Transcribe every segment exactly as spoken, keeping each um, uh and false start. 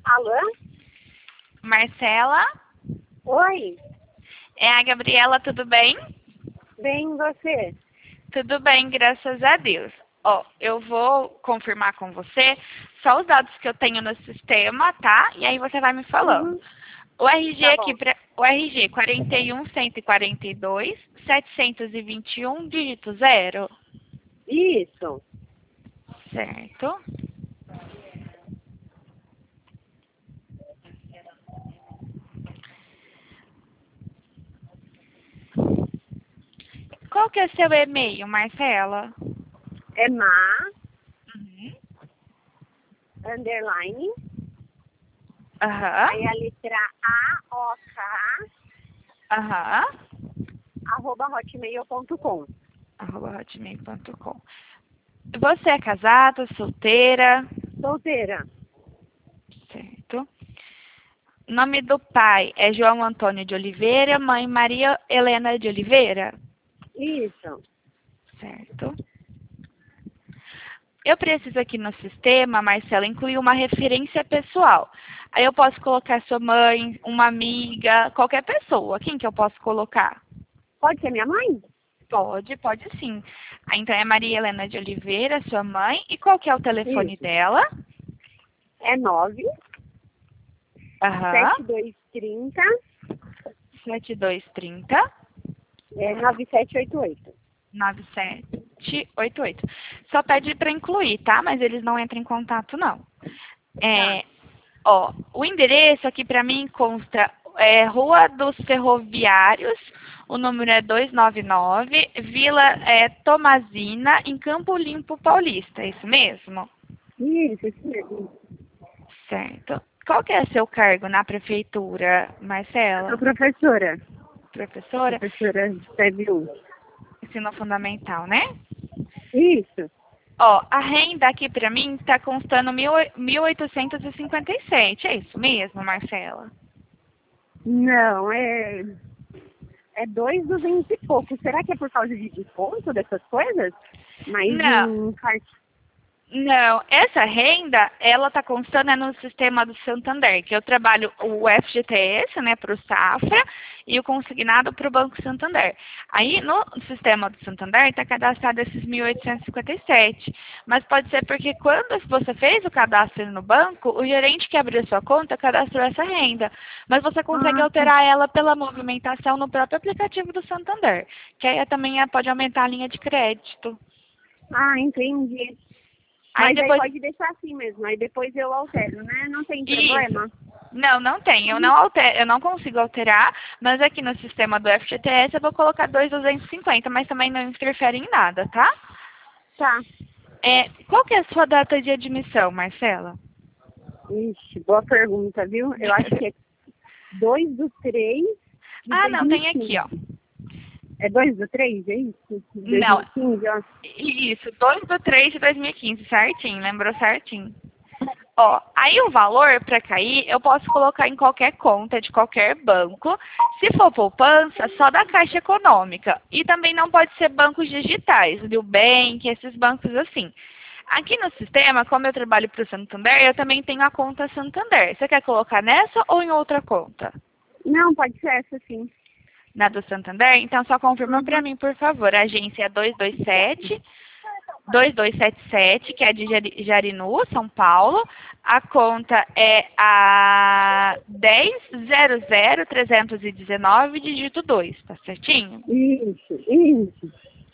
Alô? Marcela? Oi, É a Gabriela, tudo bem? bem você? Tudo bem, graças a Deus. Ó, eu vou confirmar com você só os dados que eu tenho no sistema, tá? E aí você vai me falando. Uhum, O R G tá aqui, bom. pra, o R G quarenta e um, cento e quarenta e dois, setecentos e vinte e um, dígito zero. Isso. Certo. Qual que é seu e-mail, Marcela? É má, Uhum. underline, Aham. aí a letra A, O, K, Aham. arroba hotmail ponto com. Arroba hotmail ponto com. Você é casada, solteira? Solteira. Certo. Nome do pai é João Antônio de Oliveira, mãe Maria Helena de Oliveira? Isso. Certo. Eu preciso aqui no sistema, Marcela, incluir uma referência pessoal. Aí eu posso colocar sua mãe, uma amiga, qualquer pessoa. Quem que eu posso colocar? Pode ser minha mãe? Pode, pode sim. Ah, então é Maria Helena de Oliveira, sua mãe. E qual que é o telefone Isso. dela? É nove Aham. sete dois três sete dois três zero. é nove sete oito oito. nove sete oito oito. Só pede para incluir, tá? Mas eles não entram em contato, não. Tá. É, ó, o endereço aqui para mim consta é, Rua dos Ferroviários, o número é duzentos e noventa e nove, Vila é, Tomazina, em Campo Limpo Paulista, é isso mesmo? Isso, isso mesmo. Certo. Qual que é seu cargo na prefeitura, Marcela? Sou professora. Professora? Professora de P B U. Ensino fundamental, né? Isso. Ó, a renda aqui pra mim tá constando mil mil oitocentos e cinquenta e sete. É isso mesmo, Marcela? Não, é... É dois duzentos e pouco. Será que é por causa de desconto dessas coisas? Mas Não, em cart... não. Essa renda, ela tá constando é no sistema do Santander, que eu trabalho o F G T S, né, pro Safra, e o consignado pro Banco Santander. Aí, no sistema do Santander, tá cadastrado esses mil oitocentos e cinquenta e sete. Mas pode ser porque quando você fez o cadastro no banco, o gerente que abriu sua conta cadastrou essa renda. Mas você consegue Ah, tá. alterar ela pela movimentação no próprio aplicativo do Santander, que aí também é- pode aumentar a linha de crédito. Ah, entendi. Aí Mas aí depois. pode deixar assim mesmo. Aí depois eu altero, né? Não tem Isso. problema. Não, não tem. Eu não, alter, eu não consigo alterar, mas aqui no sistema do F G T S eu vou colocar dois mil duzentos e cinquenta, mas também não interfere em nada, tá? Tá. É, qual que é a sua data de admissão, Marcela? Ixi, boa pergunta, viu? Eu acho que é dois do três de Ah, não, tem aqui, ó. dois mil e quinze. É dois do três, é isso? De Não, dois mil e quinze, ó. isso, dois de três de dois mil e quinze, certinho, lembrou certinho. Ó, aí o valor para cair, eu posso colocar em qualquer conta de qualquer banco. Se for poupança, só da Caixa Econômica. E também não pode ser bancos digitais, Nubank, esses bancos assim. Aqui no sistema, como eu trabalho para o Santander, eu também tenho a conta Santander. Você quer colocar nessa ou em outra conta? Não, pode ser essa sim. Na do Santander? Então só confirma para Uhum. mim, por favor. A agência é dois dois sete dois dois sete sete, que é de Jari- Jarinu, São Paulo. A conta é a dez zero zero trezentos e dezenove, dígito dois, tá certinho? Isso, isso.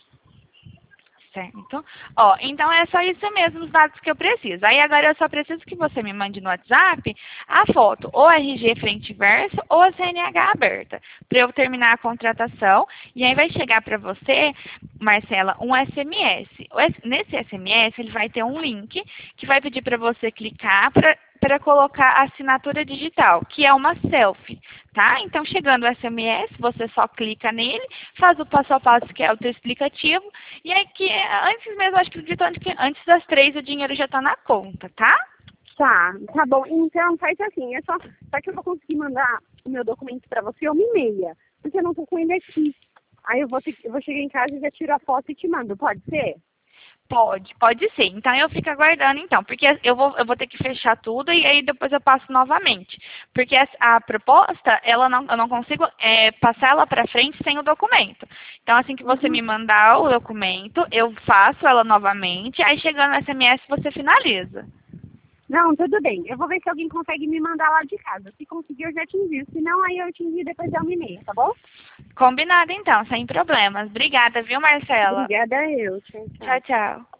Certo. Ó, então é só isso mesmo, os dados que eu preciso. Aí agora eu só preciso que você me mande no WhatsApp a foto, ou R G frente e verso, ou a C N H aberta, para eu terminar a contratação. E aí vai chegar para você, Marcela, um S M S. O S- Nesse S M S, ele vai ter um link que vai pedir para você clicar para para colocar a assinatura digital, que é uma selfie, tá? Então, chegando o S M S, você só clica nele, faz o passo a passo, que é o teu explicativo, e aí que antes mesmo, acho que acredito que antes das três o dinheiro já está na conta, tá? Tá, tá bom. Então faz assim, é só, só que eu vou conseguir mandar o meu documento pra você uma e meia, porque eu não tô com ele aqui. Aí eu vou, ter, eu vou chegar em casa e já tiro a foto e te mando, pode ser? Pode, pode ser. Então eu fico aguardando então, porque eu vou, eu vou ter que fechar tudo e aí depois eu passo novamente. Porque a, a proposta, ela não, eu não consigo é, passar ela para frente sem o documento. Então assim que você Uhum. me mandar o documento, eu faço ela novamente, aí chegando no S M S você finaliza. Não, tudo bem. Eu vou ver se alguém consegue me mandar lá de casa. Se conseguir, eu já te envio. Se não, aí eu te envio depois de uma e meia, tá bom? Combinado então, sem problemas. Obrigada, viu, Marcela? Obrigada eu. Tchau, tchau. Tchau, tchau.